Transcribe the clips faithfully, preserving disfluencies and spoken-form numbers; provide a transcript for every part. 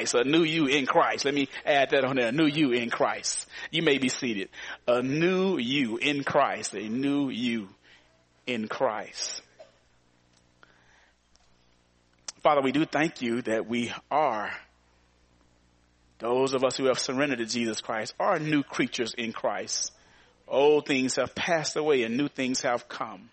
Christ, a new you in Christ. Let me add that on there, a new you in Christ. You may be seated. A new you in Christ, a new you in Christ. Father, we do thank you that we are, those of us who have surrendered to Jesus Christ, are new creatures in Christ. Old things have passed away and new things have come.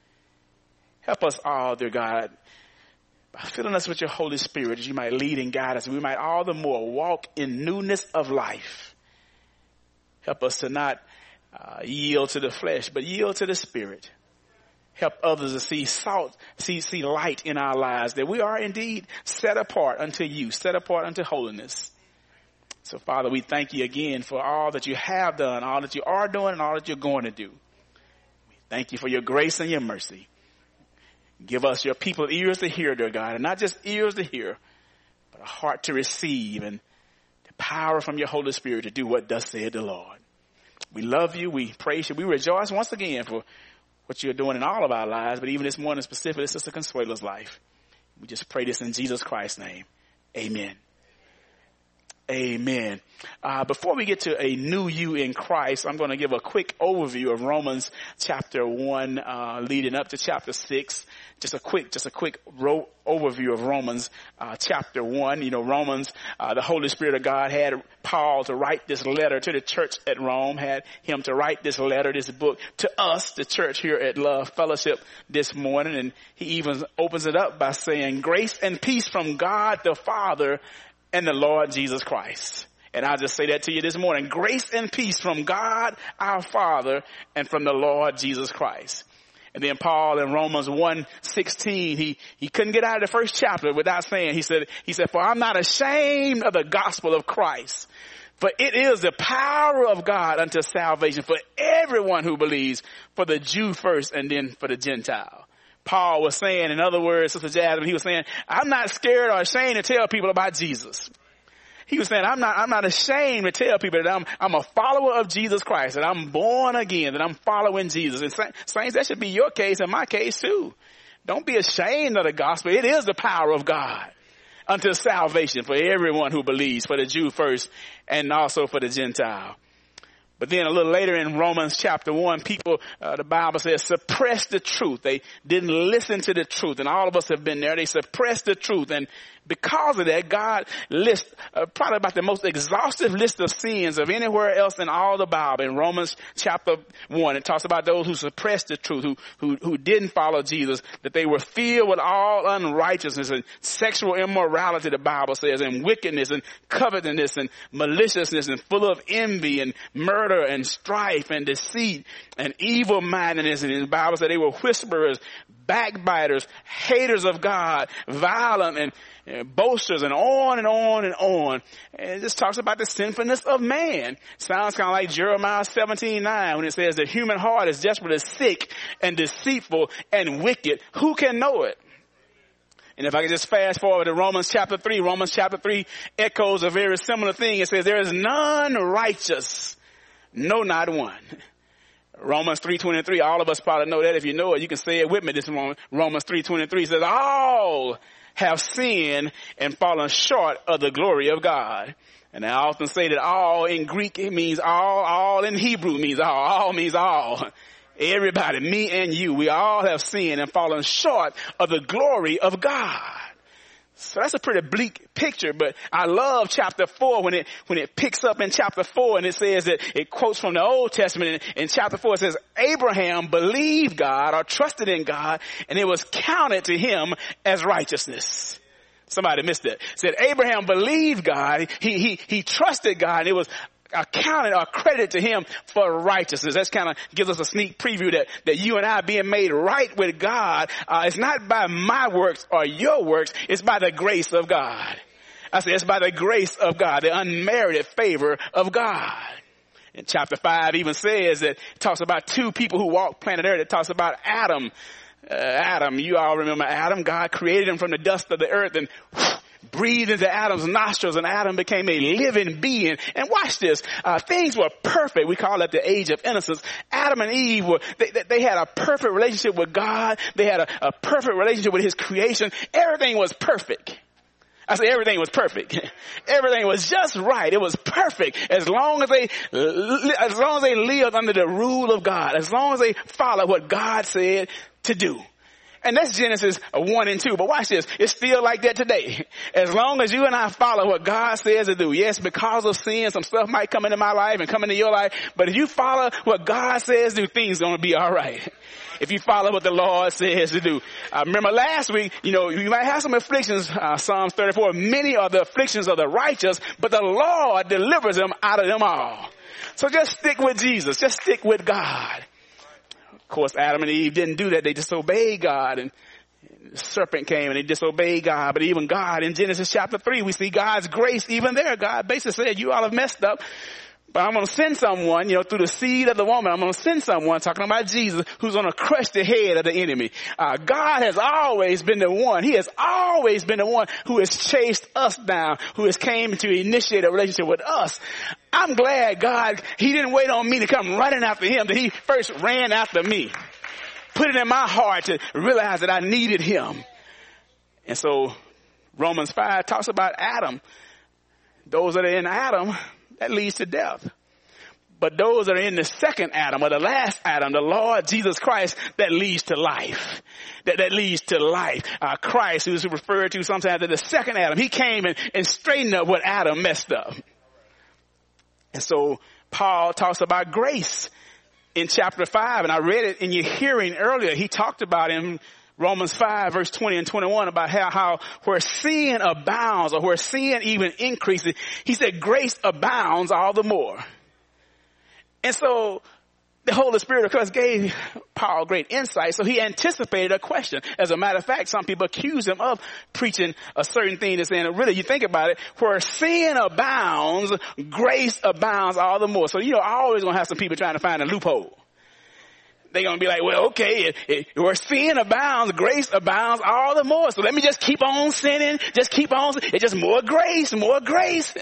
Help us all, dear God, by filling us with your Holy Spirit, that you might lead and guide us, and we might all the more walk in newness of life. Help us to not uh, yield to the flesh, but yield to the Spirit. Help others to see salt, see, see light in our lives, that we are indeed set apart unto you, set apart unto holiness. So, Father, we thank you again for all that you have done, all that you are doing, and all that you're going to do. We thank you for your grace and your mercy. Give us, your people, ears to hear, dear God, and not just ears to hear, but a heart to receive and the power from your Holy Spirit to do what thus said the Lord. We love you. We praise you. We rejoice once again for what you're doing in all of our lives, but even this morning specifically, Sister Consuelo's life. We just pray this in Jesus Christ's name. Amen. Amen. Uh, before we get to a new you in Christ, I'm going to give a quick overview of Romans chapter one, uh, leading up to chapter six. Just a quick, just a quick ro- overview of Romans, uh, chapter one. You know, Romans, uh, the Holy Spirit of God had Paul to write this letter to the church at Rome, had him to write this letter, this book to us, the church here at Love Fellowship this morning. And he even opens it up by saying, grace and peace from God the Father and the Lord Jesus Christ. And I'll just say that to you this morning. Grace and peace from God our Father and from the Lord Jesus Christ. And then Paul in Romans one sixteen, he, he couldn't get out of the first chapter without saying, he said, he said, for I'm not ashamed of the gospel of Christ, for it is the power of God unto salvation for everyone who believes, for the Jew first and then for the Gentile. Paul was saying, in other words, Sister Jasmine, he was saying, I'm not scared or ashamed to tell people about Jesus. He was saying, I'm not, I'm not ashamed to tell people that I'm, I'm a follower of Jesus Christ, that I'm born again, that I'm following Jesus. And saints, that should be your case and my case too. Don't be ashamed of the gospel. It is the power of God unto salvation for everyone who believes, for the Jew first and also for the Gentile. But then a little later in Romans chapter one, people, uh, the Bible says, suppress the truth. They didn't listen to the truth. And all of us have been there. They suppressed the truth. And because of that, God lists uh, probably about the most exhaustive list of sins of anywhere else in all the Bible. In Romans chapter one, it talks about those who suppressed the truth, who, who, who didn't follow Jesus, that they were filled with all unrighteousness and sexual immorality, the Bible says, and wickedness and covetousness and maliciousness and full of envy and murder and strife and deceit and evil mindedness. And the Bible said they were whisperers, backbiters, haters of God, violent and and boasters, and on and on and on. And it just talks about the sinfulness of man. Sounds kind of like Jeremiah seventeen nine when it says the human heart is desperately sick and deceitful and wicked. Who can know it? And if I could just fast forward to Romans chapter three, Romans chapter three echoes a very similar thing. It says there is none righteous, no, not one. Romans three twenty-three, all of us probably know that. If you know it, you can say it with me this morning. Romans three twenty-three says all have sinned and fallen short of the glory of God. And I often say that all in Greek, it means all, all in Hebrew means all, all means all. Everybody, me and you, we all have sinned and fallen short of the glory of God. So that's a pretty bleak picture, but I love chapter four when it, when it picks up in chapter four and it says that it quotes from the Old Testament. In, in chapter four, it says, Abraham believed God or trusted in God and it was counted to him as righteousness. Somebody missed it. It said Abraham believed God. He, he, he trusted God and it was accounted or credited to him for righteousness. That's kind of gives us a sneak preview that, that you and I being made right with God, uh, it's not by my works or your works. It's by the grace of God. I say it's by the grace of God, the unmerited favor of God. And chapter five even says that, it talks about two people who walked planet Earth. It talks about Adam. Uh, Adam, you all remember Adam. God created him from the dust of the earth and whew, breathed into Adam's nostrils and Adam became a living being. And watch this. Uh, things were perfect. We call it the age of innocence. Adam and Eve were, they, they had a perfect relationship with God. They had a, a perfect relationship with his creation. Everything was perfect I said everything was perfect. Everything was just right. It was perfect. As long as they, as long as they lived under the rule of God, as long as they followed what God said to do. And that's Genesis one and two. But watch this. It's still like that today. As long as you and I follow what God says to do. Yes, because of sin, some stuff might come into my life and come into your life. But if you follow what God says to do, things are going to be all right. If you follow what the Lord says to do. I remember last week, you know, you might have some afflictions, uh, Psalms thirty-four. Many are the afflictions of the righteous, but the Lord delivers them out of them all. So just stick with Jesus. Just stick with God. Of course, Adam and Eve didn't do that. They disobeyed God, and the serpent came and they disobeyed God. But even God, in Genesis chapter three, we see God's grace even there. God basically said, you all have messed up, but I'm going to send someone, you know, through the seed of the woman. I'm going to send someone, talking about Jesus, who's going to crush the head of the enemy. Uh, God has always been the one. He has always been the one who has chased us down, who has came to initiate a relationship with us. I'm glad God, he didn't wait on me to come running after him, that he first ran after me. Put it in my heart to realize that I needed him. And so Romans five talks about Adam. Those that are in Adam, that leads to death. But those that are in the second Adam, or the last Adam, the Lord Jesus Christ, that leads to life. That, that leads to life. Uh, Christ, who's referred to sometimes as the second Adam, he came and, and straightened up what Adam messed up. And so Paul talks about grace in chapter five, and I read it in your hearing earlier. He talked about in Romans five, verse twenty and twenty-one, about how, how where sin abounds, or where sin even increases, he said grace abounds all the more. And so the Holy Spirit, of course, gave Paul great insight, so he anticipated a question. As a matter of fact, some people accuse him of preaching a certain thing that's saying, really, you think about it, where sin abounds, grace abounds all the more. So, you know, always going to have some people trying to find a loophole. They're going to be like, well, okay, it, it, where sin abounds, grace abounds all the more. So let me just keep on sinning, just keep on, it's just more grace, more grace.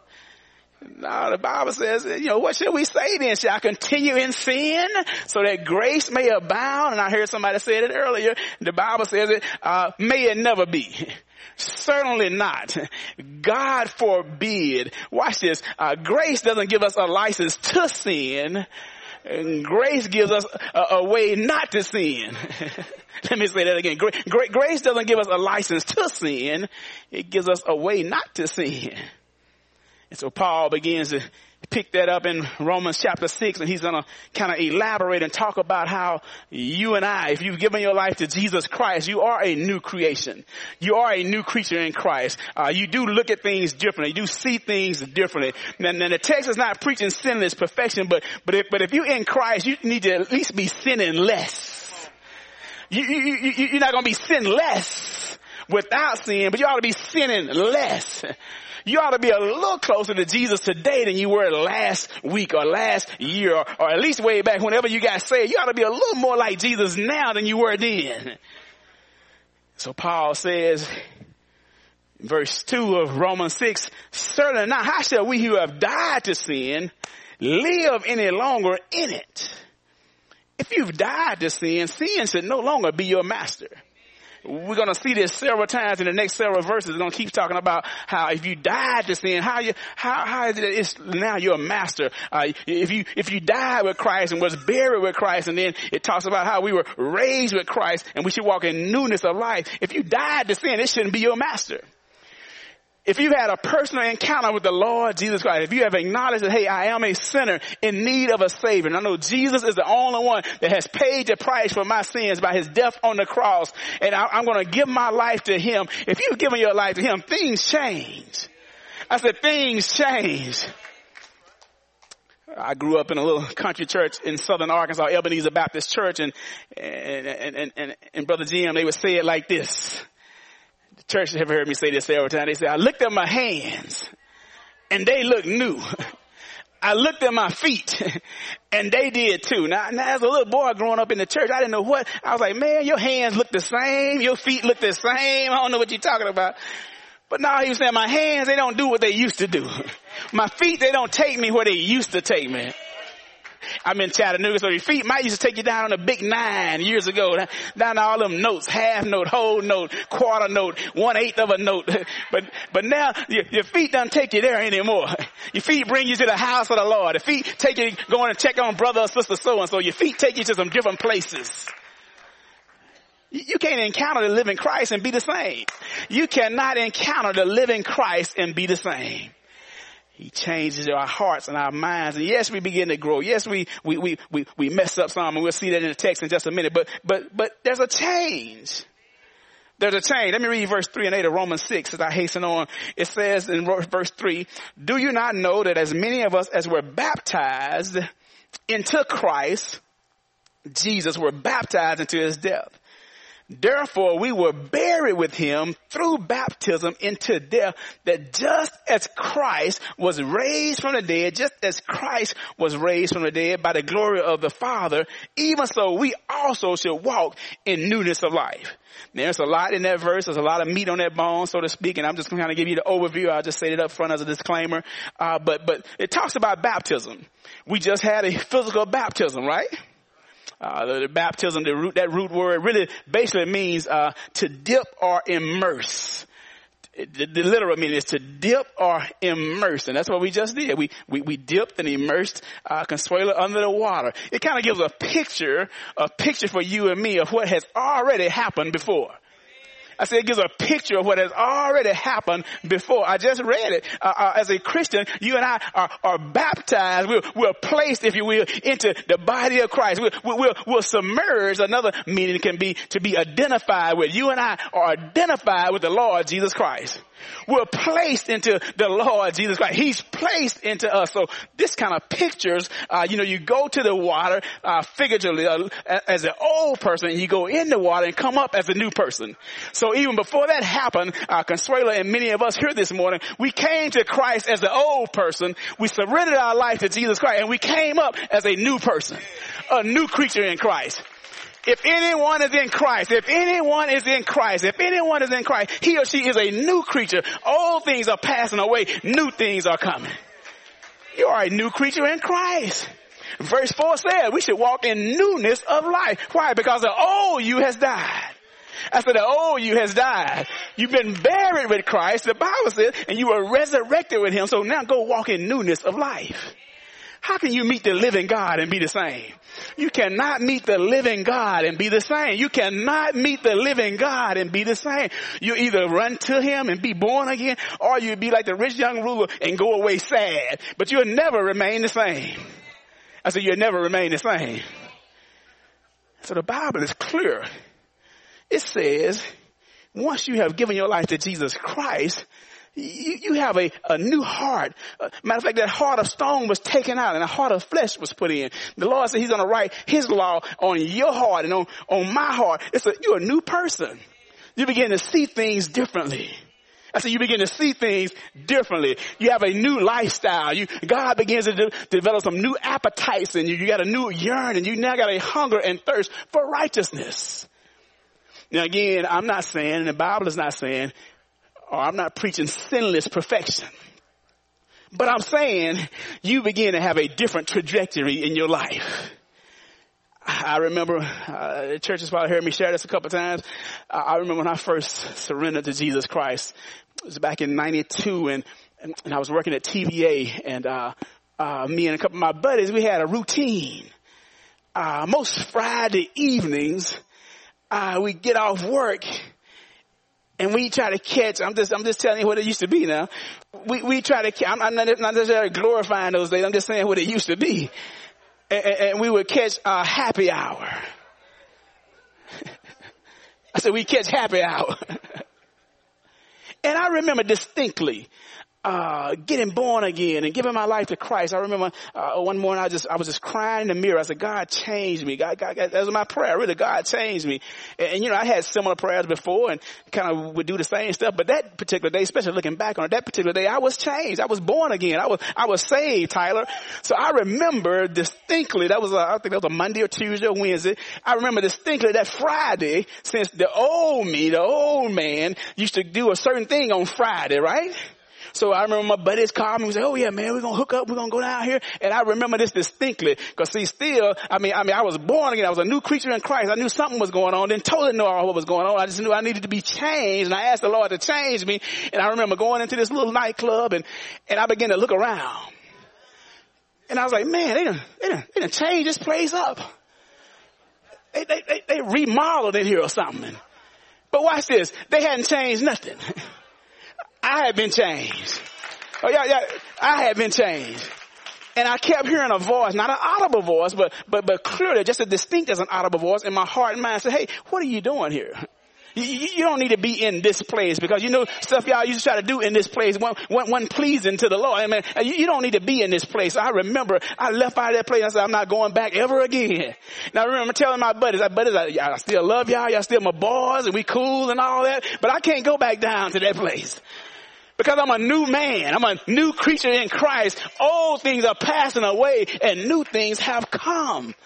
No, the Bible says, you know, what should we say then? Shall I continue in sin so that grace may abound? And I heard somebody say it earlier. The Bible says it, uh, may it never be. Certainly not. God forbid. Watch this. Uh, grace doesn't give us a license to sin. And grace gives us a, a way not to sin. Let me say that again. Gra- gra- grace doesn't give us a license to sin. It gives us a way not to sin. And so Paul begins to pick that up in Romans chapter six, and he's going to kind of elaborate and talk about how you and I, if you've given your life to Jesus Christ, you are a new creation. You are a new creature in Christ. Uh, you do look at things differently. You do see things differently. And, and the text is not preaching sinless perfection, but but if, but if you're in Christ, you need to at least be sinning less. You, you, you, you're not going to be sinless without sin, but you ought to be sinning less. You ought to be a little closer to Jesus today than you were last week or last year, or, or at least way back whenever you got saved. You ought to be a little more like Jesus now than you were then. So Paul says, verse two of Romans six, certainly not. How shall we who have died to sin live any longer in it? If you've died to sin, sin should no longer be your master. We're going to see this several times in the next several verses. We're going to keep talking about how if you died to sin, how you, how, how is it it's now you're a master. Uh, if you, if you died with Christ and was buried with Christ, and then it talks about how we were raised with Christ and we should walk in newness of life. If you died to sin, it shouldn't be your master. If you've had a personal encounter with the Lord Jesus Christ, if you have acknowledged that, hey, I am a sinner in need of a Savior, and I know Jesus is the only one that has paid the price for my sins by his death on the cross, and I, I'm going to give my life to him. If you've given your life to him, things change. I said, things change. I grew up in a little country church in southern Arkansas, Ebenezer Baptist Church, and, and, and, and, and Brother Jim, they would say it like this. The church have heard me say this every time. They say, I looked at my hands and they look new. I looked at my feet and they did too. Now, now as a little boy growing up in the church, I didn't know what. I was like, man, your hands look the same. Your feet look the same. I don't know what you're talking about. But now he was saying my hands, they don't do what they used to do. My feet, they don't take me where they used to take me. I'm in Chattanooga, so your feet might used to take you down on a big nine years ago, down to all them notes, half note, whole note, quarter note, one eighth of a note. But, but now your, your feet don't take you there anymore. Your feet bring you to the house of the Lord. The feet take you going to check on brother or sister so-and-so. Your feet take you to some different places. You can't encounter the living Christ and be the same. You cannot encounter the living Christ and be the same. He changes our hearts and our minds. And yes, we begin to grow. Yes, we, we, we, we, we mess up some, and we'll see that in the text in just a minute. But, but, but there's a change. There's a change. Let me read verse three and eight of Romans six as I hasten on. It says in verse three, do you not know that as many of us as were baptized into Christ, Jesus, were baptized into his death? Therefore, we were buried with him through baptism into death, that just as Christ was raised from the dead, just as Christ was raised from the dead by the glory of the Father, even so we also should walk in newness of life. There's a lot in that verse. There's a lot of meat on that bone, so to speak, and I'm just going to kind of give you the overview. I'll just say it up front as a disclaimer. Uh, but, but it talks about baptism. We just had a physical baptism, right? Uh, the, the baptism, the root, that root word really basically means, uh, to dip or immerse. The, the literal meaning is to dip or immerse. And that's what we just did. We, we, we dipped and immersed, uh, Consuelo under the water. It kind of gives a picture, a picture for you and me of what has already happened before. I said it gives a picture of what has already happened before. I just read it. Uh, uh, as a Christian, you and I are, are baptized. We're, we're placed, if you will, into the body of Christ. We're, we're, we're submerged. Another meaning can be to be identified with. You and I are identified with the Lord Jesus Christ. We're placed into the Lord Jesus Christ. He's placed into us. So this kind of pictures, uh, you know, you go to the water, uh, figuratively, uh, as an old person, and you go in the water and come up as a new person. So even before that happened, uh, Consuelo and many of us here this morning, we came to Christ as an old person. We surrendered our life to Jesus Christ, and we came up as a new person, a new creature in Christ. If anyone is in Christ, if anyone is in Christ, if anyone is in Christ, he or she is a new creature. Old things are passing away. New things are coming. You are a new creature in Christ. Verse four said we should walk in newness of life. Why? Because the old you has died. After the old you has died. You've been buried with Christ, the Bible says, and you were resurrected with him. So now go walk in newness of life. How can you meet the living God and be the same? You cannot meet the living God and be the same. You cannot meet the living God and be the same. You either run to him and be born again, or you be like the rich young ruler and go away sad. But you'll never remain the same. I said you'll never remain the same. So the Bible is clear. It says once you have given your life to Jesus Christ, You, you have a, a new heart. Uh, matter of fact, that heart of stone was taken out and a heart of flesh was put in. The Lord said he's going to write his law on your heart and on, on my heart. It's a, you're a new person. You begin to see things differently. I said you begin to see things differently. You have a new lifestyle. You, God begins to, de- to develop some new appetites in you. You got a new yearning. You now got a hunger and thirst for righteousness. Now again, I'm not saying, and the Bible is not saying, or I'm not preaching sinless perfection. But I'm saying you begin to have a different trajectory in your life. I remember, uh, the church has probably heard me share this a couple of times. Uh, I remember when I first surrendered to Jesus Christ. It was back in ninety-two, and, and, and I was working at T V A, and uh, uh, me and a couple of my buddies, we had a routine. Uh, most Friday evenings, uh, we get off work, and we try to catch, I'm just, I'm just telling you what it used to be now. We, we try to catch, I'm, I'm not, not necessarily glorifying those days, I'm just saying what it used to be. And, and we would catch a happy hour. I said, we catch happy hour. And I remember distinctly, Uh, getting born again and giving my life to Christ. I remember, uh, one morning I just, I was just crying in the mirror. I said, God changed me. God, God, God that was my prayer. Really, God changed me. And, and, you know, I had similar prayers before and kind of would do the same stuff. But that particular day, especially looking back on it, that particular day, I was changed. I was born again. I was, I was saved, Tyler. So I remember distinctly, that was a, I think that was a Monday or Tuesday or Wednesday. I remember distinctly that Friday, since the old me, the old man used to do a certain thing on Friday, right? So I remember my buddies called me and said, oh yeah, man, we're going to hook up. We're going to go down here. And I remember this distinctly because see, still, I mean, I mean, I was born again. I was a new creature in Christ. I knew something was going on. Didn't totally know what was going on. I just knew I needed to be changed. And I asked the Lord to change me. And I remember going into this little nightclub and, and I began to look around. And I was like, man, they done, they done, they done changed this place up. They, they, they, they remodeled it here or something. But watch this. They hadn't changed nothing. I had been changed. Oh yeah, yeah. I had been changed. And I kept hearing a voice, not an audible voice, but, but, but clearly just as distinct as an audible voice in my heart and mind said, hey, what are you doing here? You, you, you don't need to be in this place because you know stuff y'all used to try to do in this place wasn't pleasing to the Lord. I mean, you, you don't need to be in this place. I remember I left out of that place. I said, I'm not going back ever again. Now I remember telling my buddies, my buddies, I, I still love y'all. Y'all still my boys and we cool and all that, but I can't go back down to that place. Because I'm a new man. I'm a new creature in Christ. Old things are passing away and new things have come.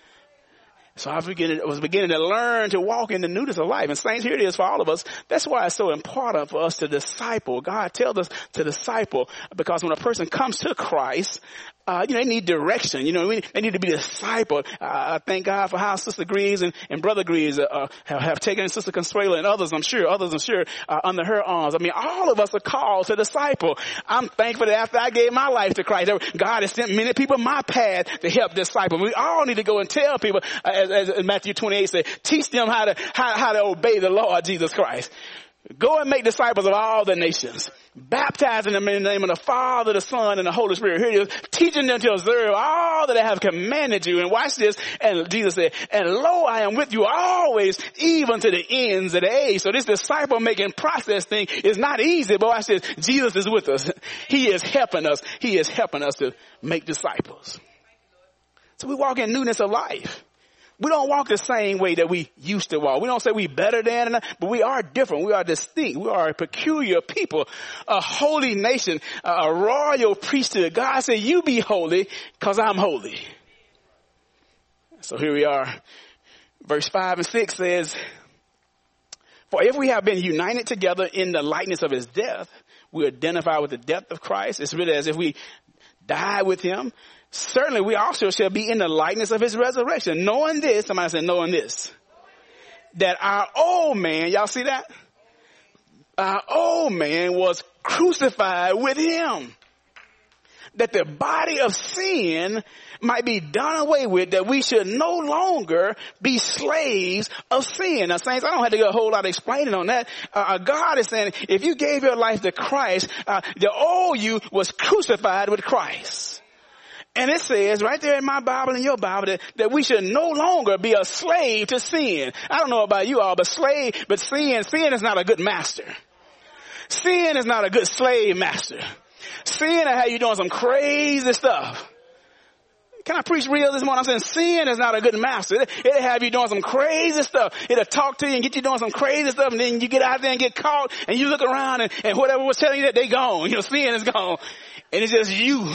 So I was beginning, I was beginning to learn to walk in the newness of life. And saints, here it is for all of us. That's why it's so important for us to disciple. God tells us to disciple because when a person comes to Christ, Uh, you know, they need direction. You know, we, they need to be discipled. Uh, I thank God for how Sister Greaves and, and Brother Greaves, uh, have, have taken Sister Consuelo and others, I'm sure, others, I'm sure, uh, under her arms. I mean, all of us are called to disciple. I'm thankful that after I gave my life to Christ, God has sent many people my path to help disciple. We all need to go and tell people, uh, as, as Matthew twenty-eight said, teach them how to, how, how to obey the Lord Jesus Christ. Go and make disciples of all the nations, baptizing them in the name of the Father, the Son, and the Holy Spirit. Here it is, teaching them to observe all that I have commanded you. And watch this. And Jesus said, and lo, I am with you always, even to the ends of the age. So this disciple making process thing is not easy, but watch this. Jesus is with us. He is helping us. He is helping us to make disciples. So we walk in newness of life. We don't walk the same way that we used to walk. We don't say we better than, but we are different. We are distinct. We are a peculiar people, a holy nation, a royal priesthood. God said, you be holy because I'm holy. So here we are. Verse five and six says, for if we have been united together in the likeness of his death, we identify with the death of Christ. It's really as if we died with him. Certainly we also shall be in the likeness of his resurrection. Knowing this, somebody said knowing this, that our old man, y'all see that? Our old man was crucified with him. That the body of sin might be done away with, that we should no longer be slaves of sin. Now saints, I don't have to do a whole lot of explaining on that. Uh, God is saying, if you gave your life to Christ, uh, the old you was crucified with Christ. And it says right there in my Bible and your Bible that, that we should no longer be a slave to sin. I don't know about you all, but slave, but sin, sin is not a good master. Sin is not a good slave master. Sin will have you doing some crazy stuff. Can I preach real this morning? I'm saying sin is not a good master. It'll have you doing some crazy stuff. It'll talk to you and get you doing some crazy stuff, and then you get out there and get caught and you look around and, and whatever was telling you that, they gone. You know, sin is gone. And it's just you.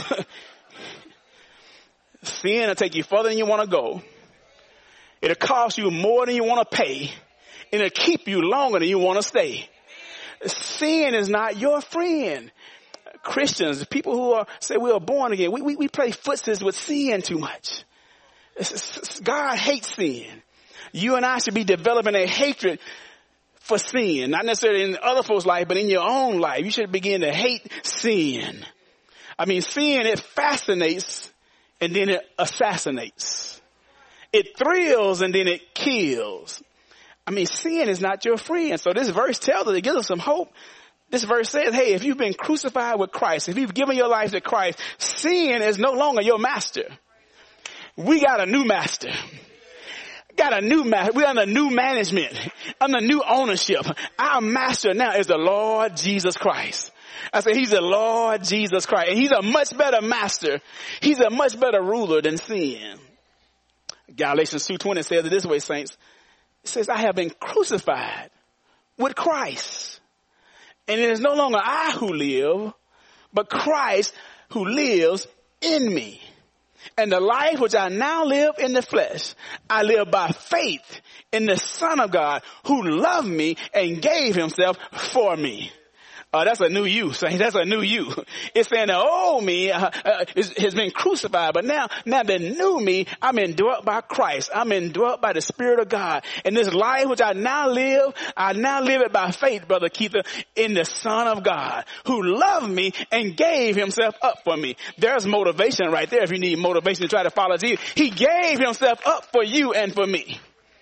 Sin will take you further than you want to go. It'll cost you more than you want to pay. And it'll keep you longer than you want to stay. Sin is not your friend. Christians, people who are say we are born again, we, we, we play footsie with sin too much. It's, it's, God hates sin. You and I should be developing a hatred for sin. Not necessarily in other folks' life, but in your own life. You should begin to hate sin. I mean, sin, it fascinates and then it assassinates. It thrills and then it kills. I mean, sin is not your friend. So this verse tells us, it gives us some hope. This verse says, hey, if you've been crucified with Christ, if you've given your life to Christ, sin is no longer your master. We got a new master. Got a new master. We're under new management, under new ownership. Our master now is the Lord Jesus Christ. I said, he's the Lord Jesus Christ. And he's a much better master. He's a much better ruler than sin. Galatians two twenty says it this way, saints. It says, I have been crucified with Christ. And it is no longer I who live, but Christ who lives in me. And the life which I now live in the flesh, I live by faith in the Son of God who loved me and gave himself for me. Uh, that's a new you, saying that's a new you. It's saying the old me uh, uh, is, has been crucified, but now, now the new me, I'm indwelt by Christ. I'm indwelt by the Spirit of God. And this life which I now live, I now live it by faith, Brother Keith, in the Son of God, who loved me and gave himself up for me. There's motivation right there if you need motivation to try to follow Jesus. He gave himself up for you and for me.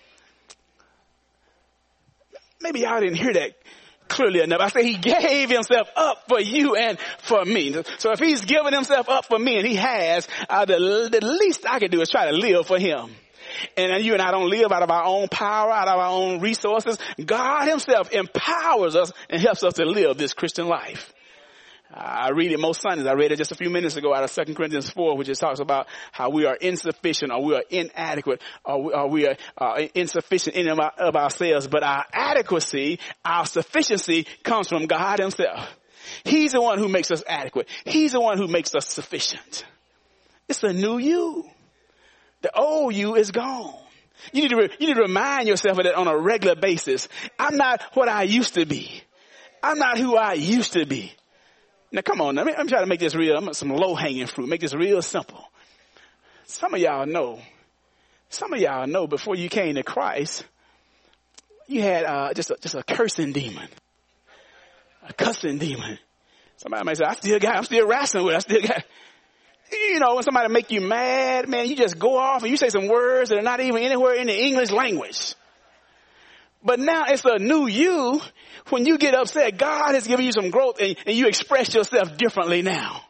Maybe y'all didn't hear that clearly enough. I say he gave himself up for you and for me. So if he's given himself up for me, and he has, uh, the, the least I can do is try to live for him. And you and I don't live out of our own power, out of our own resources. God himself empowers us and helps us to live this Christian life. I read it most Sundays. I read it just a few minutes ago out of Second Corinthians four, which just talks about how we are insufficient, or we are inadequate, or we, or we are uh, insufficient in and of ourselves. But our adequacy, our sufficiency comes from God himself. He's the one who makes us adequate. He's the one who makes us sufficient. It's a new you. The old you is gone. You need to, re- you need to remind yourself of that on a regular basis. I'm not what I used to be. I'm not who I used to be. Now, come on. Let me, I'm trying to make this real. I'm some low-hanging fruit. Make this real simple. Some of y'all know. Some of y'all know before you came to Christ, you had uh, just a, just a cursing demon, a cussing demon. Somebody might say, "I still got. I'm still wrestling with it. I still got." You know, when somebody make you mad, man, you just go off and you say some words that are not even anywhere in the English language. But now it's a new you. When you get upset, God has given you some growth, and, and you express yourself differently now.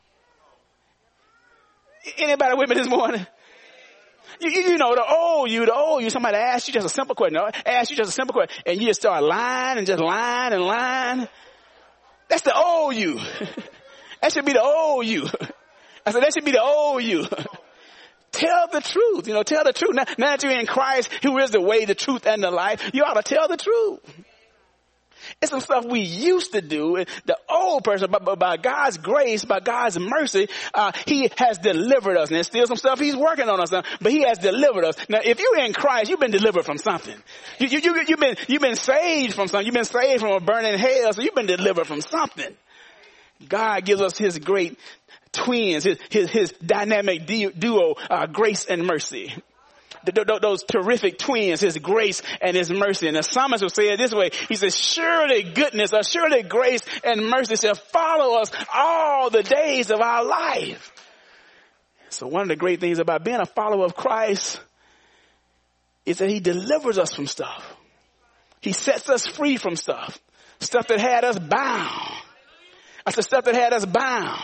Anybody with me this morning? You, you, you know, the old you, the old you, somebody asks you just a simple question, ask you just a simple question, and you just start lying and just lying and lying. That's the old you. That should be the old you. I said, that should be the old you. Tell the truth, you know, tell the truth. Now, now that you're in Christ, who is the way, the truth, and the life, you ought to tell the truth. It's some stuff we used to do. The old person, but, but by God's grace, by God's mercy, uh, he has delivered us. And there's still some stuff he's working on us, now, but he has delivered us. Now, if you're in Christ, you've been delivered from something. You, you, you, you've been, you've been saved from something. You've been saved from a burning hell, so you've been delivered from something. God gives us his great twins, his, his, his dynamic duo, uh, grace and mercy. Those terrific twins, his grace and his mercy. And the psalmist will say it this way. He says, surely goodness or surely grace and mercy shall follow us all the days of our life. So one of the great things about being a follower of Christ is that he delivers us from stuff. He sets us free from stuff. Stuff that had us bound. That's the stuff that had us bound.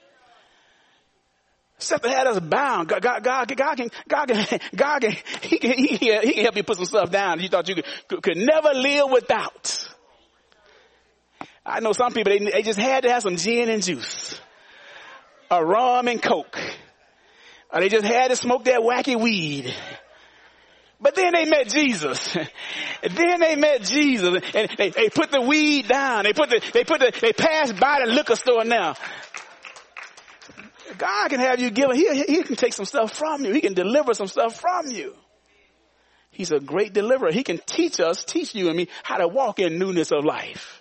Stuff that had us bound. God, God, God, God can, God can, God can, he can, he can, he can help you put some stuff down that you thought you could, could, could never live without. I know some people, they, they just had to have some gin and juice, a rum and coke, or they just had to smoke that wacky weed. But then they met Jesus. And then they met Jesus, and they, they put the weed down. They put the, they put the, they passed by the liquor store now. God can have you given, he, he can take some stuff from you. He can deliver some stuff from you. He's a great deliverer. He can teach us, teach you and me how to walk in newness of life.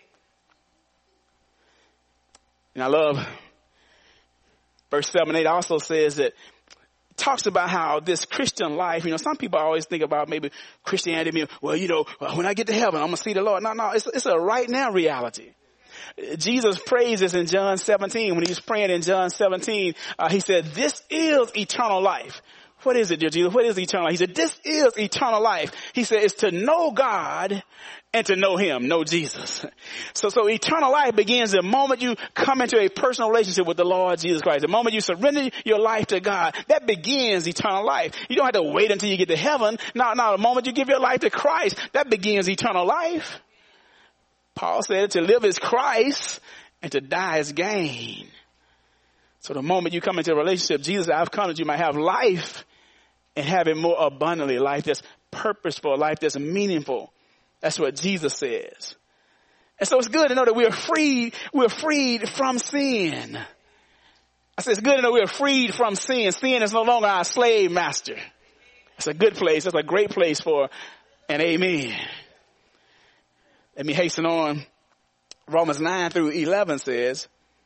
And I love verse seven, eight also says that, talks about how this Christian life, you know, some people always think about maybe Christianity, well, you know, when I get to heaven, I'm going to see the Lord. No, no, it's, it's a right now reality. Jesus prays this in John seventeen. When he was praying in John seventeen, uh, he said, this is eternal life. What is it, dear Jesus? What is eternal life? He said, this is eternal life. He said, it's to know God and to know him, know Jesus. So, so eternal life begins the moment you come into a personal relationship with the Lord Jesus Christ. The moment you surrender your life to God, that begins eternal life. You don't have to wait until you get to heaven. No, no, the moment you give your life to Christ, that begins eternal life. Paul said to live is Christ and to die is gain. So the moment you come into a relationship, Jesus, I've come that you might have life and have it more abundantly. Life that's purposeful, life that's meaningful. That's what Jesus says. And so it's good to know that we're freed, we're freed from sin. I said it's good to know we're freed from sin. Sin is no longer our slave master. It's a good place. It's a great place for an amen. Let me hasten on. Romans nine through eleven says,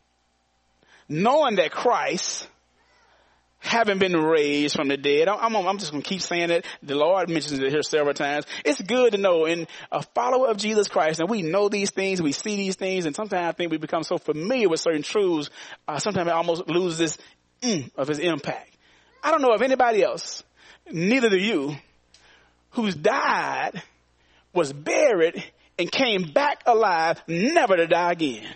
knowing that Christ, having been raised from the dead. I'm, I'm just going to keep saying it. The Lord mentions it here several times. It's good to know in a follower of Jesus Christ, and we know these things, we see these things, and sometimes I think we become so familiar with certain truths, uh, sometimes it almost loses this mm, of its impact. I don't know if anybody else, neither do you, who's died, was buried, and came back alive, never to die again.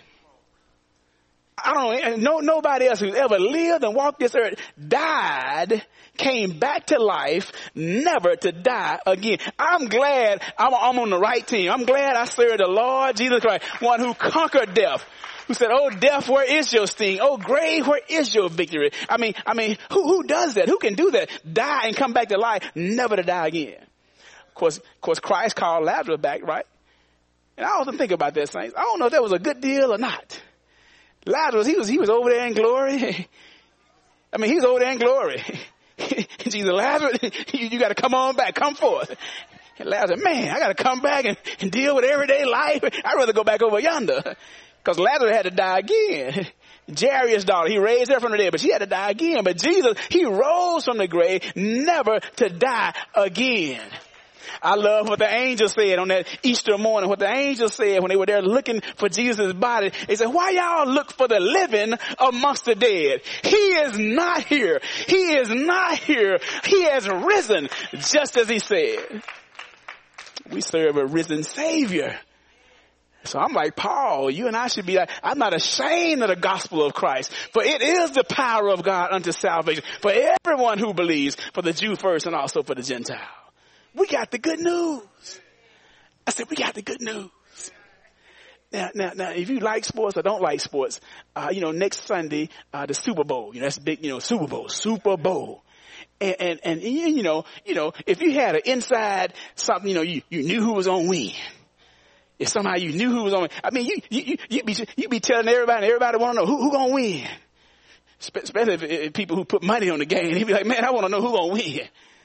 I don't know, no, nobody else who's ever lived and walked this earth died, came back to life, never to die again. I'm glad I'm, I'm on the right team. I'm glad I serve the Lord Jesus Christ, one who conquered death, who said, oh, death, where is your sting? Oh, grave, where is your victory? I mean, I mean, who, who does that? Who can do that? Die and come back to life, never to die again. Of course, of course, Christ called Lazarus back, right? And I often think about that, saints. I don't know if that was a good deal or not. Lazarus, he was, he was over there in glory. I mean, he was over there in glory. Jesus, Lazarus, you, you got to come on back, come forth. And Lazarus, man, I got to come back and, and deal with everyday life. I'd rather go back over yonder, because Lazarus had to die again. Jairus' daughter, he raised her from the dead, but she had to die again. But Jesus, he rose from the grave, never to die again. I love what the angels said on that Easter morning, what the angels said when they were there looking for Jesus' body. They said, why y'all look for the living amongst the dead? He is not here. He is not here. He has risen, just as he said. We serve a risen Savior. So I'm like Paul, you and I should be like, I'm not ashamed of the gospel of Christ, for it is the power of God unto salvation for everyone who believes, for the Jew first and also for the Gentile. We got the good news. I said, we got the good news. Now, now, now, if you like sports or don't like sports, uh, you know, next Sunday, uh, the Super Bowl, you know, that's big, you know, Super Bowl, Super Bowl. And, and, and, you know, you know, if you had an inside something, you know, you, you knew who was on win. If somehow you knew who was on win. I mean, you, you, you be, you be telling everybody, and everybody want to know who, who gonna win. Especially if, if people who put money on the game, they'd be like, man, I want to know who gonna win.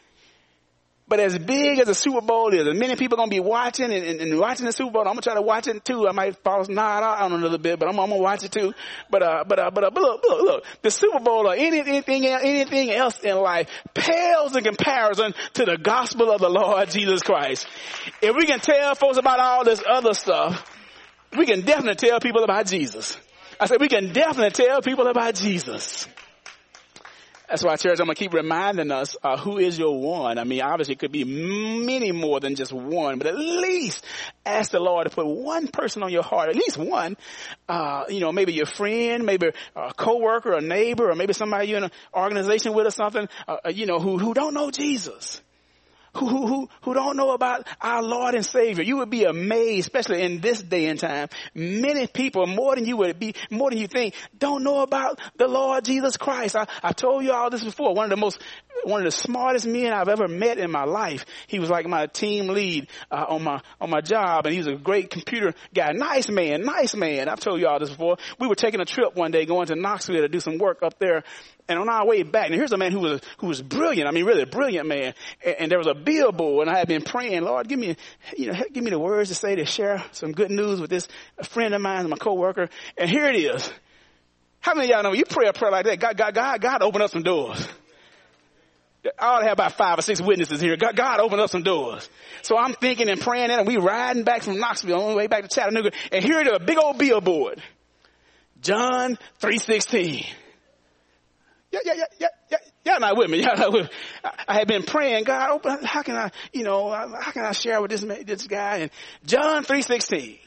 But as big as the Super Bowl is, and many people are going to be watching and, and, and watching the Super Bowl. I'm going to try to watch it too. I might fall nod out on a little bit, but I'm, I'm going to watch it too. But, uh, but, uh, but, uh, but look, look, look, the Super Bowl or any, anything, anything else in life pales in comparison to the gospel of the Lord Jesus Christ. If we can tell folks about all this other stuff, we can definitely tell people about Jesus. I said, we can definitely tell people about Jesus. That's why, church, I'm going to keep reminding us, uh, who is your one? I mean, obviously it could be many more than just one, but at least ask the Lord to put one person on your heart, at least one, uh, you know, maybe your friend, maybe a coworker, a neighbor, or maybe somebody you're in an organization with or something, uh, you know, who, who don't know Jesus. Who, who, who, who don't know about our Lord and Savior. You would be amazed, especially in this day and time. Many people, more than you would be, more than you think, don't know about the Lord Jesus Christ. I, I told you all this before. One of the most, one of the smartest men I've ever met in my life. He was like my team lead, uh, on my, on my job. And he was a great computer guy. Nice man, nice man. I've told you all this before. We were taking a trip one day going to Knoxville to do some work up there. And on our way back, and here's a man who was, who was brilliant. I mean, really a brilliant man. And, and there was a billboard, and I had been praying, Lord, give me, you know, give me the words to say to share some good news with this a friend of mine, my coworker. And here it is. How many of y'all know you pray a prayer like that? God, God, God, God open up some doors. I ought to have about five or six witnesses here. God, God opened up some doors. So I'm thinking and praying that, and we riding back from Knoxville on the way back to Chattanooga. And here it is, a big old billboard. John three sixteen. Yeah, yeah, yeah, yeah, yeah. Y'all not with me. Y'all not with me. I, I had been praying, God, open, how can I, you know, how can I share with this this guy? And John three sixteen.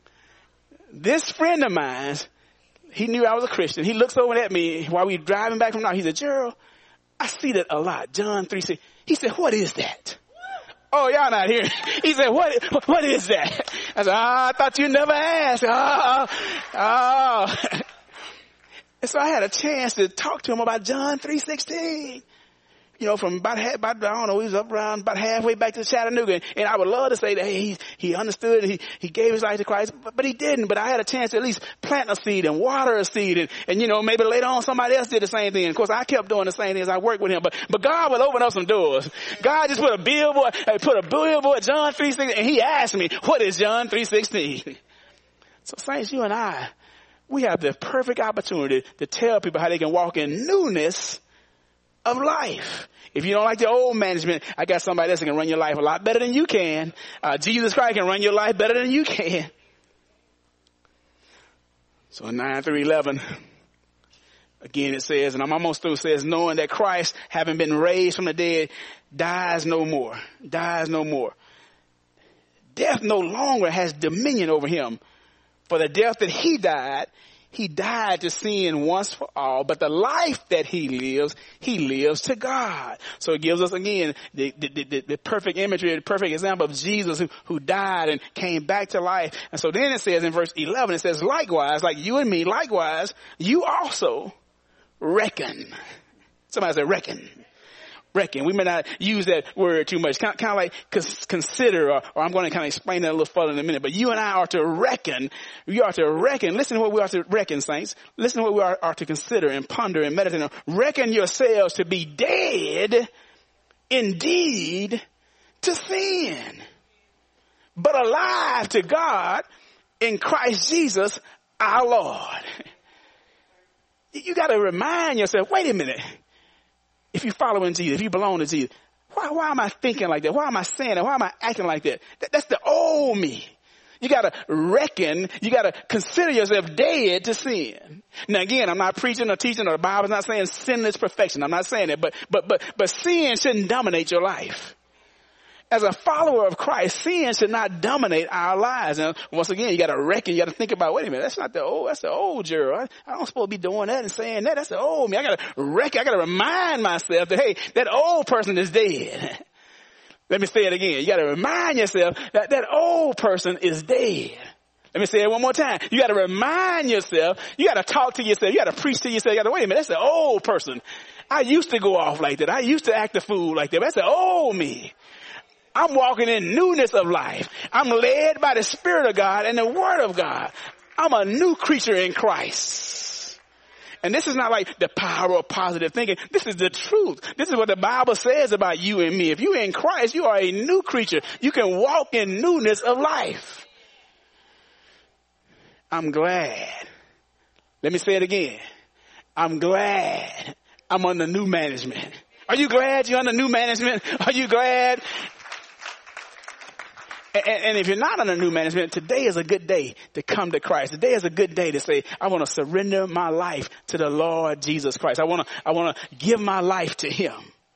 This friend of mine, he knew I was a Christian. He looks over at me while we were driving back from now. He said, Gerald, I see that a lot. John three sixteen. He said, what is that? Oh, y'all not here. He said, what, what is that? I said, oh, I thought you never asked. Oh, oh. And so I had a chance to talk to him about John three sixteen. You know, from about, half, about, I don't know, he was up around about halfway back to Chattanooga. And, and I would love to say that, hey, he, he understood, he, he gave his life to Christ, but, but he didn't. But I had a chance to at least plant a seed and water a seed. And, and, you know, maybe later on somebody else did the same thing. And of course, I kept doing the same thing as I worked with him. But, but God would open up some doors. God just put a billboard, put a billboard, John three sixteen, and he asked me, what is John three sixteen? So saints, you and I, we have the perfect opportunity to tell people how they can walk in newness of life. If you don't like the old management, I got somebody else that can run your life a lot better than you can. Uh, Jesus Christ can run your life better than you can. So in nine through eleven, again it says, and I'm almost through, it says, knowing that Christ, having been raised from the dead, dies no more, dies no more. Death no longer has dominion over him. For the death that he died, he died to sin once for all, but the life that he lives, he lives to God. So it gives us again the, the, the, the perfect imagery, the perfect example of Jesus who, who died and came back to life. And so then it says in verse eleven, it says, likewise, like you and me, likewise, you also reckon. Somebody say reckon. Reckon. We may not use that word too much. Kind of, kind of like cons- consider, or, or I'm going to kind of explain that a little further in a minute. But you and I are to reckon. We are to reckon. Listen to what we are to reckon, saints. Listen to what we are, are to consider and ponder and meditate on. Reckon yourselves to be dead indeed to sin, but alive to God in Christ Jesus our Lord. You got to remind yourself, wait a minute. If you're following Jesus, if you belong to Jesus, why, why am I thinking like that? Why am I saying that? Why am I acting like that? that that's the old me. You gotta reckon, you gotta consider yourself dead to sin. Now again, I'm not preaching or teaching, or the Bible's not saying sinless perfection. I'm not saying that, but, but, but, but sin shouldn't dominate your life. As a follower of Christ, sin should not dominate our lives. And once again, you got to reckon, you got to think about, wait a minute, that's not the old, that's the old Gerald. I, I don't supposed to be doing that and saying that. That's the old me. I got to reckon, I got to remind myself that, hey, that old person is dead. Let me say it again. You got to remind yourself that that old person is dead. Let me say it one more time. You got to remind yourself, you got to talk to yourself, you got to preach to yourself, you got to, wait a minute, that's the old person. I used to go off like that. I used to act a fool like that. But that's the old me. I'm walking in newness of life. I'm led by the Spirit of God and the Word of God. I'm a new creature in Christ. And this is not like the power of positive thinking. This is the truth. This is what the Bible says about you and me. If you're in Christ, you are a new creature. You can walk in newness of life. I'm glad. Let me say it again. I'm glad I'm under new management. Are you glad you're under new management? Are you glad? And, and if you're not under new management, today is a good day to come to Christ. Today is a good day to say, I want to surrender my life to the Lord Jesus Christ. I want to, I want to give my life to him.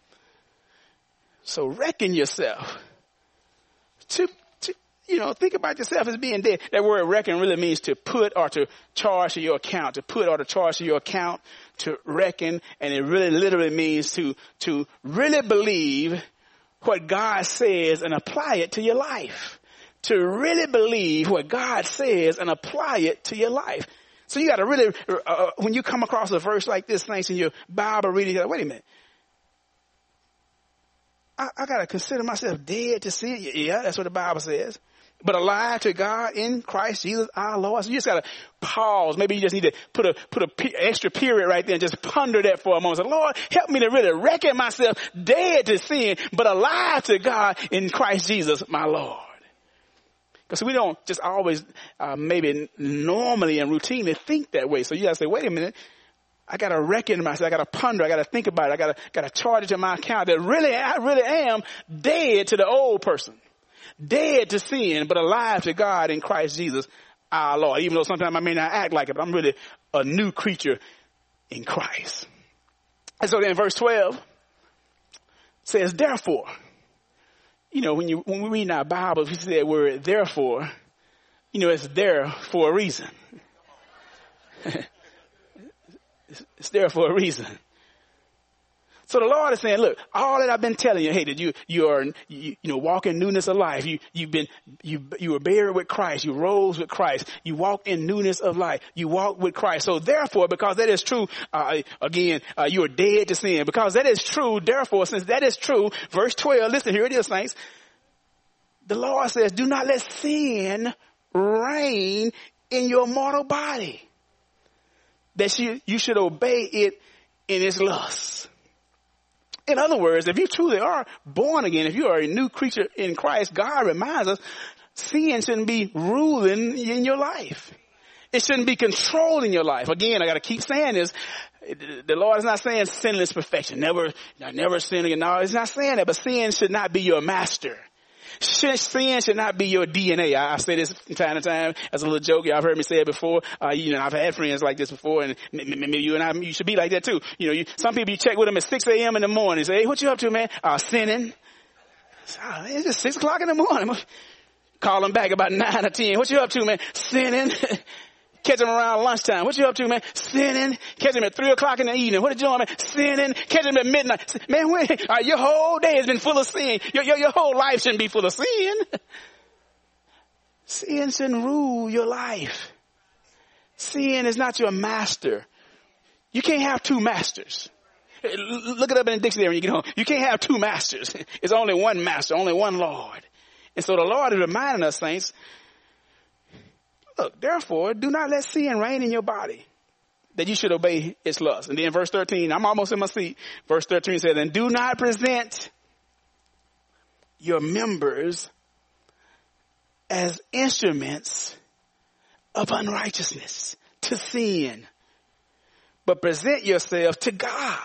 So reckon yourself to, to, you know, think about yourself as being dead. That word reckon really means to put or to charge to your account, to put or to charge to your account, to reckon. And it really literally means to, to really believe what God says and apply it to your life. To really believe what God says and apply it to your life. So you got to really, uh, when you come across a verse like this, thanks in your Bible reading, wait a minute. I, I got to consider myself dead to sin. Yeah, that's what the Bible says. But alive to God in Christ Jesus our Lord. So you just got to pause. Maybe you just need to put a put a p- extra period right there and just ponder that for a moment. Say, Lord, help me to really reckon myself dead to sin, but alive to God in Christ Jesus my Lord. Because we don't just always uh, maybe normally and routinely think that way. So you got to say, wait a minute. I got to reckon myself. I got to ponder. I got to think about it. I got to got to charge it to my account that really, I really am dead to the old person. Dead to sin, but alive to God in Christ Jesus our Lord. Even though sometimes I may not act like it, but I'm really a new creature in Christ. And so then verse twelve says, therefore, you know, when you, when we read in our Bible, if you see that word therefore, you know, it's there for a reason. it's, it's there for a reason. So the Lord is saying, look, all that I've been telling you, hey, that you, you are, you, you know, walk in newness of life. You, you've been, you, you were buried with Christ. You rose with Christ. You walk in newness of life. You walk with Christ. So therefore, because that is true, uh, again, uh, you are dead to sin. Because that is true, therefore, since that is true, verse twelve, listen, here it is, saints. The Lord says, do not let sin reign in your mortal body, that you, you should obey it in its lusts. In other words, if you truly are born again, if you are a new creature in Christ, God reminds us sin shouldn't be ruling in your life. It shouldn't be controlling your life. Again, I got to keep saying this. The Lord is not saying sinless perfection. Never, never sin again. No, it's not saying that, but sin should not be your master. Sin should not be your D N A. I, I say this from time to time as a little joke. Y'all have heard me say it before. Uh, you know, I've had friends like this before, and maybe you and I, you should be like that too. You know, you, some people you check with them at six a.m. in the morning and say, hey, what you up to, man? Uh, sinning. Uh, it's just six o'clock in the morning. Call them back about nine or ten. What you up to, man? Sinning. Catch them around lunchtime. What you up to, man? Sinning. Catch them at three o'clock in the evening. What are you doing, man? Sinning. Catch them at midnight. Man, wait. Uh, your whole day has been full of sin. Your, your, your whole life shouldn't be full of sin. Sin shouldn't rule your life. Sin is not your master. You can't have two masters. Look it up in the dictionary when you get home. You can't have two masters. It's only one master, only one Lord. And so the Lord is reminding us, saints, look, therefore, do not let sin reign in your body, that you should obey its lust. And then verse thirteen, I'm almost in my seat. Verse thirteen says, and do not present your members as instruments of unrighteousness to sin, but present yourself to God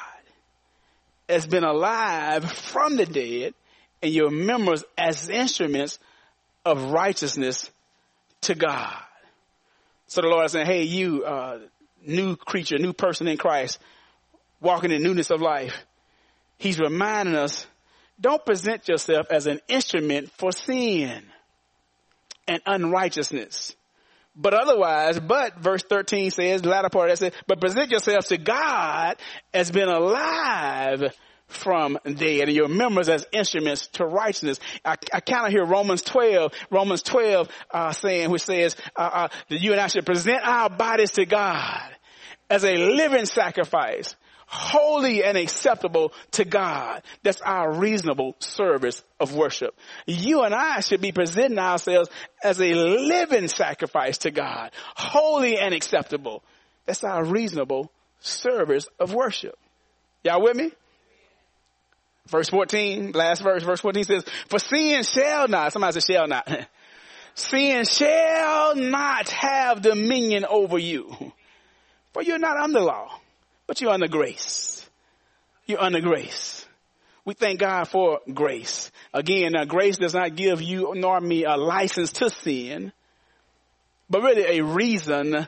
as been alive from the dead, and your members as instruments of righteousness to God. So the Lord is saying, hey, you, uh, new creature, new person in Christ, walking in newness of life. He's reminding us, don't present yourself as an instrument for sin and unrighteousness. But otherwise, but verse thirteen says, the latter part of that says, but present yourself to God as been alive from dead, and your members as instruments to righteousness. I, I kind of hear Romans twelve, Romans twelve, uh, saying, which says, uh, uh, that you and I should present our bodies to God as a living sacrifice, holy and acceptable to God. That's our reasonable service of worship. You and I should be presenting ourselves as a living sacrifice to God, holy and acceptable. That's our reasonable service of worship. Y'all with me? Verse fourteen, last verse, verse fourteen says, for sin shall not, somebody say shall not, sin shall not have dominion over you. For you're not under law, but you're under grace. You're under grace. We thank God for grace. Again, now grace does not give you nor me a license to sin, but really a reason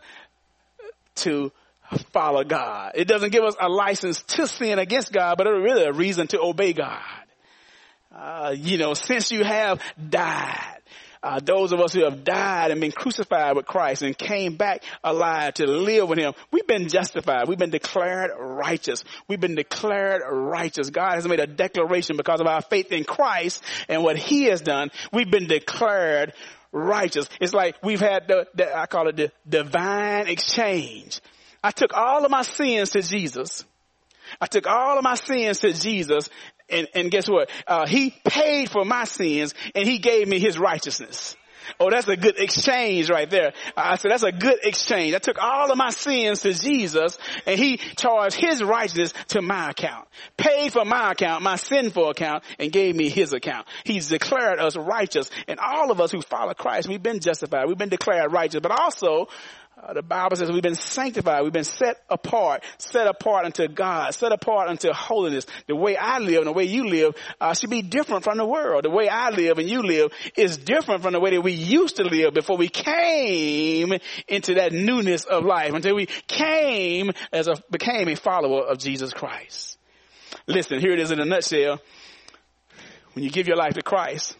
to follow God. It doesn't give us a license to sin against God, but it's really a reason to obey God. Uh, you know, since you have died, uh, those of us who have died and been crucified with Christ and came back alive to live with him, we've been justified. We've been declared righteous. We've been declared righteous. God has made a declaration because of our faith in Christ and what he has done. We've been declared righteous. It's like we've had the, the I call it the divine exchange. I took all of my sins to Jesus. I took all of my sins to Jesus. And, and guess what? Uh, he paid for my sins and he gave me his righteousness. Oh, that's a good exchange right there. I said, that's a good exchange. I took all of my sins to Jesus and he charged his righteousness to my account, paid for my account, my sinful account, and gave me his account. He's declared us righteous. And all of us who follow Christ, we've been justified. We've been declared righteous, but also Uh, the Bible says we've been sanctified. We've been set apart, set apart unto God, set apart unto holiness. The way I live and the way you live uh, should be different from the world. The way I live and you live is different from the way that we used to live before we came into that newness of life, until we came as a, became a follower of Jesus Christ. Listen, here it is in a nutshell. When you give your life to Christ,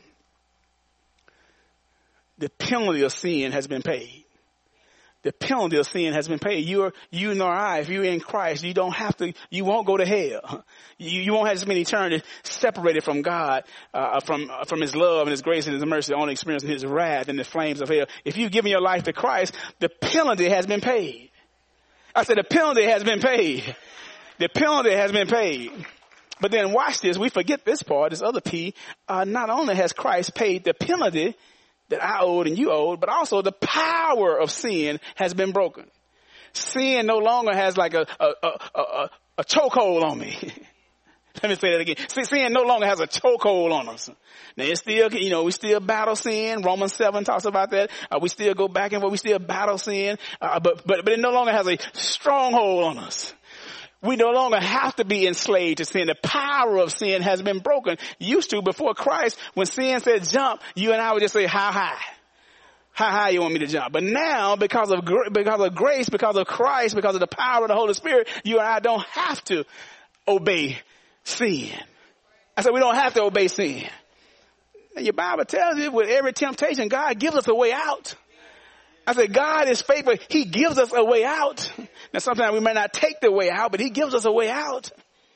the penalty of sin has been paid. The penalty of sin has been paid. You are, you nor I, if you're in Christ, you don't have to, you won't go to hell. You, you won't have to spend eternity separated from God, uh, from, uh, from his love and his grace and his mercy, only experiencing his wrath and the flames of hell. If you've given your life to Christ, the penalty has been paid. I said the penalty has been paid. The penalty has been paid. But then watch this. We forget this part, this other P. Uh, not only has Christ paid the penalty that I owed and you owed, but also the power of sin has been broken. Sin no longer has like a, a, a, a, a chokehold on me. Let me say that again. See, sin no longer has a chokehold on us. Now it's still, you know, we still battle sin. Romans seven talks about that. Uh, we still go back and forth. We still battle sin. Uh, but, but, but it no longer has a stronghold on us. We no longer have to be enslaved to sin. The power of sin has been broken. Used to, before Christ, when sin said jump, you and I would just say, how high? How high you want me to jump? But now, because of, because of grace, because of Christ, because of the power of the Holy Spirit, you and I don't have to obey sin. I said we don't have to obey sin. And your Bible tells you with every temptation, God gives us a way out. I said, God is faithful. He gives us a way out. Now, sometimes we may not take the way out, but he gives us a way out.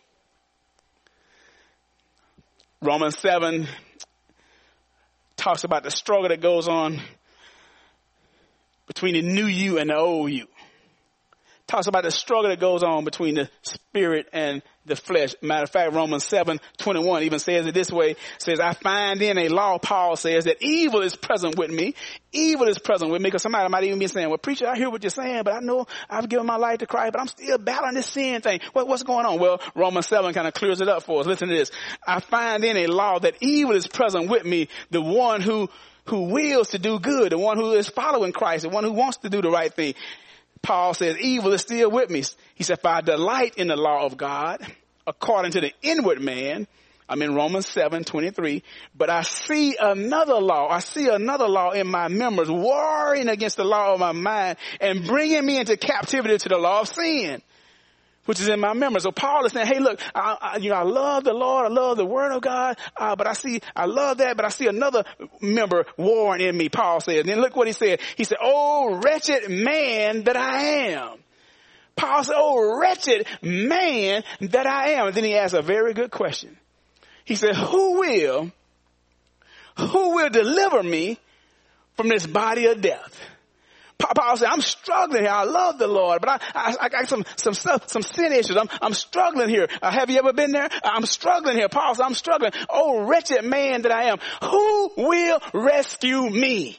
Romans seven talks about the struggle that goes on between the new you and the old you. Talks about the struggle that goes on between the spirit and the flesh. Matter of fact, Romans seven twenty-one even says it this way. Says, I find in a law, Paul says, that evil is present with me. Evil is present with me. Because somebody might even be saying, well, preacher, I hear what you're saying, but I know I've given my life to Christ, but I'm still battling this sin thing. What, what's going on? Well, Romans seven kind of clears it up for us. Listen to this. I find in a law that evil is present with me, the one who, who wills to do good, the one who is following Christ, the one who wants to do the right thing. Paul says, evil is still with me. He said, for I delight in the law of God according to the inward man. I'm in Romans seven twenty-three. But I see another law. I see another law in my members, warring against the law of my mind and bringing me into captivity to the law of sin, which is in my members. So Paul is saying, hey, look, I, I, you know, I love the Lord. I love the word of God. Uh, but I see, I love that, but I see another member warring in me, Paul says. And then look what he said. He said, oh, wretched man that I am. Paul said, oh, wretched man that I am. And then he asked a very good question. He said, who will, who will deliver me from this body of death? Paul said, I'm struggling here. I love the Lord, but I, I, I got some, some stuff, some sin issues. I'm, I'm struggling here. Uh, have you ever been there? I'm struggling here. Paul said, I'm struggling. Oh, wretched man that I am. Who will rescue me?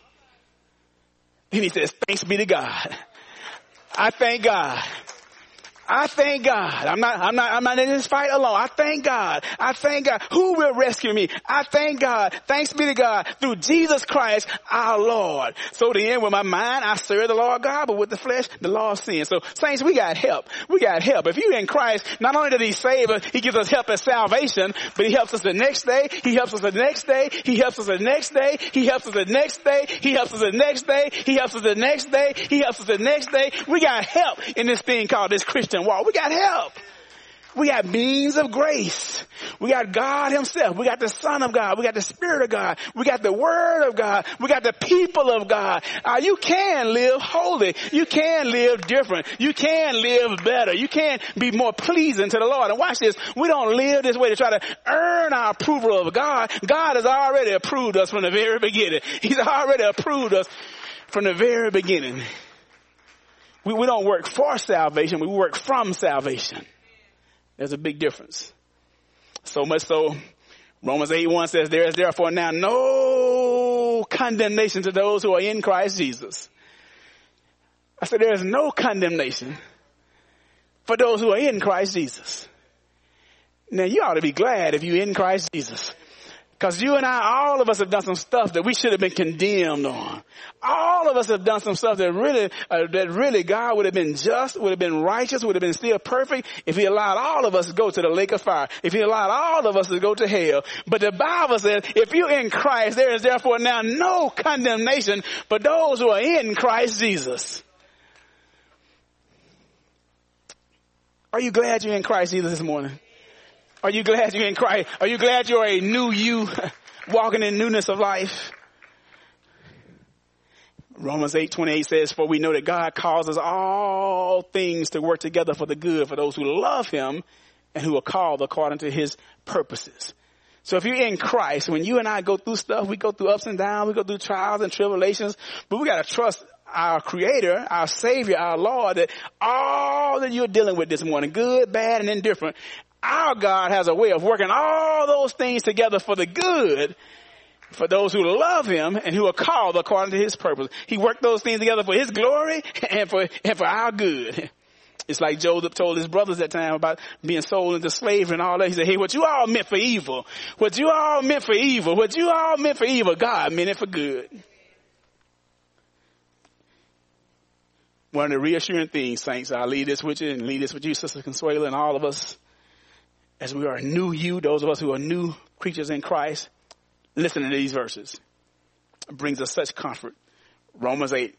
And he says, thanks be to God. I thank God. I thank God. I'm not, I'm not, I'm not in this fight alone. I thank God. I thank God. Who will rescue me? I thank God. Thanks be to God through Jesus Christ, our Lord. So then with my mind, I serve the Lord God, but with the flesh, the law of sin. So saints, we got help. We got help. If you're in Christ, not only does he save us, he gives us help at salvation, but he helps us the next day. He helps us the next day. He helps us the next day. He helps us the next day. He helps us the next day. He helps us the next day. He helps us the next day. We got help in this thing called this Christian walk. We got help. We got means of grace. We got God himself. We got the Son of God. We got the Spirit of God. We got the Word of God. We got the people of God. Uh, you can live holy. You can live different. You can live better. You can be more pleasing to the Lord. And watch this. We don't live this way to try to earn our approval of God. God has already approved us from the very beginning. He's already approved us from the very beginning. We, we don't work for salvation. We work from salvation. There's a big difference. So much so, Romans eight one says, there is therefore now no condemnation to those who are in Christ Jesus. I said, there is no condemnation for those who are in Christ Jesus. Now, you ought to be glad if you're in Christ Jesus. Because you and I, all of us have done some stuff that we should have been condemned on. All of us have done some stuff that really, uh, that really God would have been just, would have been righteous, would have been still perfect if he allowed all of us to go to the lake of fire. If he allowed all of us to go to hell. But the Bible says, if you're in Christ, there is therefore now no condemnation for those who are in Christ Jesus. Are you glad you're in Christ Jesus this morning? Are you glad you're in Christ? Are you glad you're a new you walking in newness of life? Romans eight twenty-eight says, for we know that God causes all things to work together for the good for those who love him and who are called according to his purposes. So if you're in Christ, when you and I go through stuff, we go through ups and downs, we go through trials and tribulations, but we got to trust our Creator, our Savior, our Lord, that all that you're dealing with this morning, good, bad, and indifferent, our God has a way of working all those things together for the good for those who love him and who are called according to his purpose. He worked those things together for his glory and for, and for our good. It's like Joseph told his brothers that time about being sold into slavery and all that. He said, hey, what you all meant for evil, what you all meant for evil, what you all meant for evil, God meant it for good. One of the reassuring things, saints, I'll leave this with you and leave this with you, Sister Consuela, and all of us, as we are new you, those of us who are new creatures in Christ, listen to these verses. It brings us such comfort. Romans eight,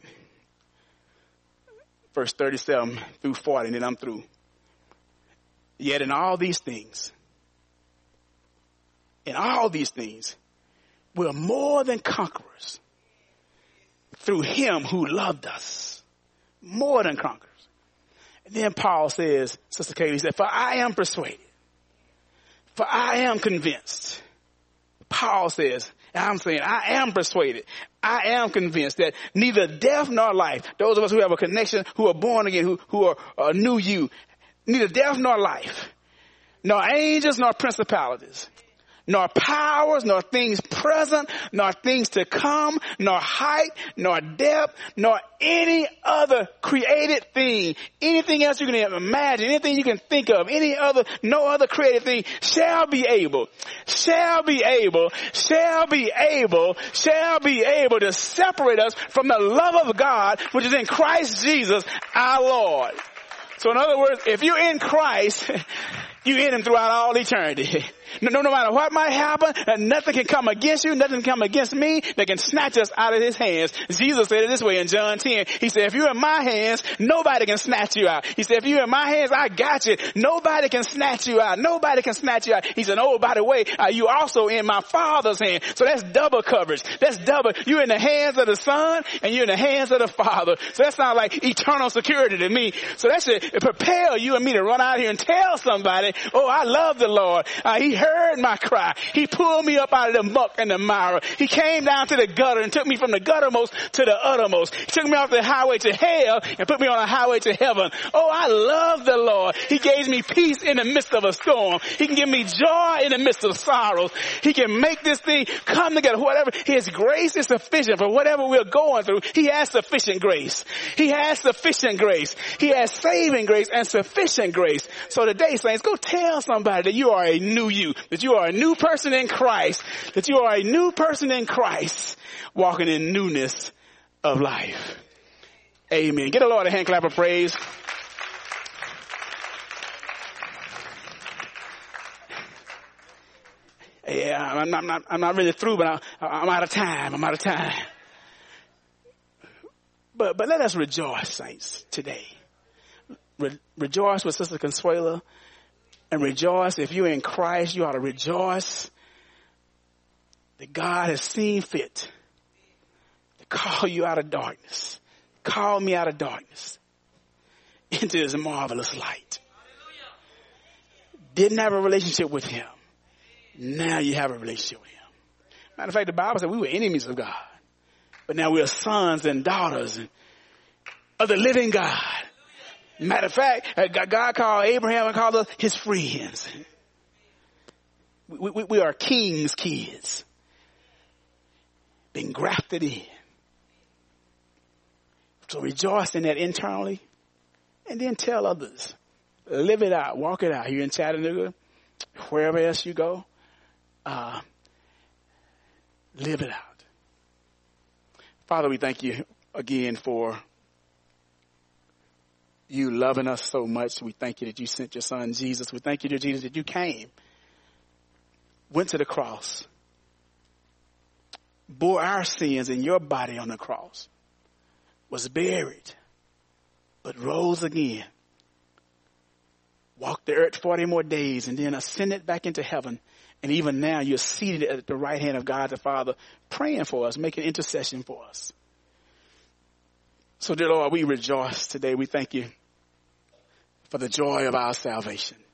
verse thirty-seven through forty, and then I'm through. Yet in all these things, in all these things, we're more than conquerors through him who loved us. More than conquerors. And then Paul says, Sister Katie, he said, for I am persuaded. For I am convinced. Paul says, and I'm saying, I am persuaded. I am convinced that neither death nor life, those of us who have a connection, who are born again, who, who are uh, new you, neither death nor life, nor angels nor principalities, nor powers, nor things present, nor things to come, nor height, nor depth, nor any other created thing, anything else you can imagine, anything you can think of, any other, no other created thing shall be able, shall be able, shall be able, shall be able to separate us from the love of God, which is in Christ Jesus, our Lord. So in other words, if you're in Christ, you're in him throughout all eternity. No, no, no matter what might happen, nothing can come against you, nothing can come against me that can snatch us out of his hands. Jesus said it this way in John ten. He said, if you're in my hands, nobody can snatch you out. He said, if you're in my hands, I got you. Nobody can snatch you out. Nobody can snatch you out. He said, oh, by the way, uh, you also in my Father's hand. So that's double coverage. That's double. You're in the hands of the Son and you're in the hands of the Father. So that sounds like eternal security to me. So that should prepare you and me to run out here and tell somebody, oh, I love the Lord. Uh, he heard my cry. He pulled me up out of the muck and the mire. He came down to the gutter and took me from the guttermost to the uttermost. He took me off the highway to hell and put me on a highway to heaven. Oh, I love the Lord. He gave me peace in the midst of a storm. He can give me joy in the midst of sorrows. He can make this thing come together. Whatever. His grace is sufficient for whatever we're going through. He has sufficient grace. He has sufficient grace. He has saving grace and sufficient grace. So today, saints, go tell somebody that you are a new you, that you are a new person in Christ, that you are a new person in Christ, walking in newness of life. Amen. Get the Lord a hand clap of praise. Yeah, I'm not, I'm not, I'm not really through, but I, I'm out of time. I'm out of time. But, but let us rejoice, saints, today. Re- rejoice with Sister Consuela. And rejoice. If you're in Christ, you ought to rejoice that God has seen fit to call you out of darkness. Call me out of darkness into his marvelous light. Didn't have a relationship with him. Now you have a relationship with him. Matter of fact, the Bible said we were enemies of God. But now we are sons and daughters of the living God. Matter of fact, God called Abraham and called us his friends. We, we, we are king's kids. Been grafted in. So rejoice in that internally. And then tell others. Live it out. Walk it out. Here in Chattanooga. Wherever else you go. Uh, live it out. Father, we thank you again for you loving us so much. We thank you that you sent your son, Jesus. We thank you, dear Jesus, that you came, went to the cross, bore our sins in your body on the cross, was buried, but rose again, walked the earth forty more days, and then ascended back into heaven. And even now you're seated at the right hand of God the Father, praying for us, making intercession for us. So, dear Lord, we rejoice today. We thank you for the joy of our salvation.